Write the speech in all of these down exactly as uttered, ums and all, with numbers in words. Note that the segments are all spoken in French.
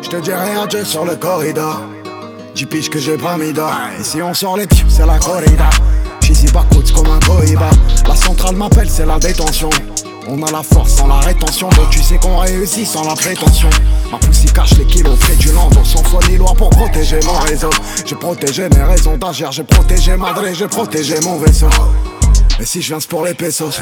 Je te dis rien, Dieu sur le corridor. Dix piges que j'ai pas mis d'or. Et si on sort les tirs, c'est la corrida. J'suis pas coûte comme un cohiba. La centrale m'appelle, c'est la détention. On a la force sans la rétention. Donc tu sais qu'on réussit sans la prétention. Ma poussie cache les kilos près du landau. Sans foi ni loi pour protéger mon réseau. J'ai protégé mes raisons d'agir. J'ai protégé Madrid, j'ai protégé mon vaisseau. Et si je viens c'est pour les pesos.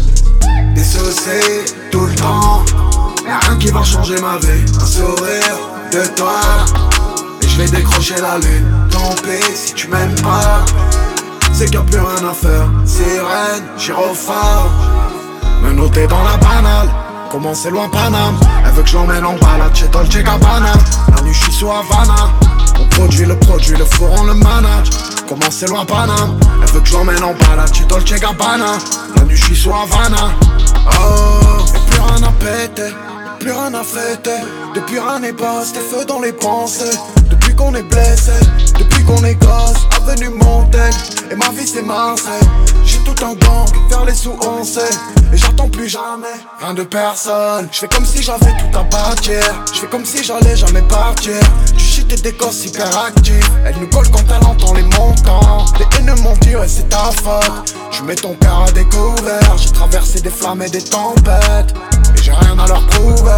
Dissocié tout le temps. Y'a rien qui va changer ma vie. Un sourire de toi et je vais décrocher la lune. Tant pis si tu m'aimes pas. C'est qu'il y a plus rien à faire. Sirène, gyrophare. Me noter dans la banale. Comment c'est loin Paname. Elle veut que je l'emmène en balade chez Dolce Gabbana. La nuit je suis sous Havana. On produit le produit, le four on le manage. Comment c'est loin Paname. Elle veut que je l'emmène en balade chez Dolce Gabbana. La nuit je suis sous Havana. Oh, et plus rien à péter, plus rien à fêter. Depuis rien n'est pas, c'était feu dans les pensées. Depuis qu'on est blessé, depuis qu'on est gosse, avenue Montaigne. Et ma vie c'est Marseille. J'ai tout un gang, vers les sous on sait. Et j'attends plus jamais, rien de personne. J'fais comme si j'avais tout à bâtir. J'fais comme si j'allais jamais partir. Du shit et des gosses hyper actifs. Elle nous colle quand elle entend les montants. Les haineux m'ont dit ouais c'est ta faute. Tu mets ton cœur à découvert. J'ai traversé des flammes et des tempêtes. Et j'ai rien à leur prouver.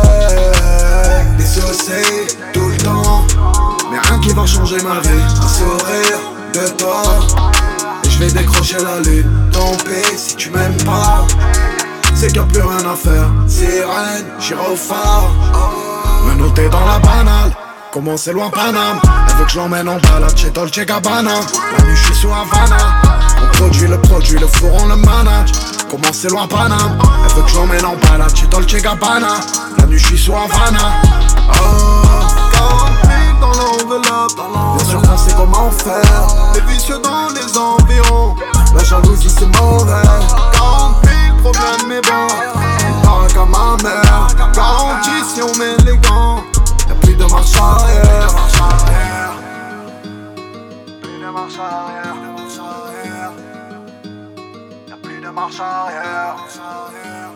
Dissocié tout le temps. Mais rien qui va changer ma vie. Un sourire de toi et je vais décrocher la lune. Tant pis si tu m'aimes pas. C'est qu'il y a plus rien à faire. Sirène, gyrophare. Me noter dans la banale. Comment c'est loin Paname. Elle veut que je l'emmène en balade chez Dolce Gabbana. La nuit je suis sous Havana. On produit le produit, le four on le manage. Comment c'est loin Paname. Elle veut que je l'emmène en balade chez Dolce Gabbana. La nuit je suis sous Havana. Oh, quarante mille dans l'enveloppe. bien sûr qu'on sait comment faire. Les vicieux dans les environs. La jalousie c'est mauvais. quarante mille problèmes mais bon. Il paraît qu'à ma mère. Garantie si on met les gants. Y'a plus de marche arrière. Plus de marche arrière. Y'a plus de marche arrière.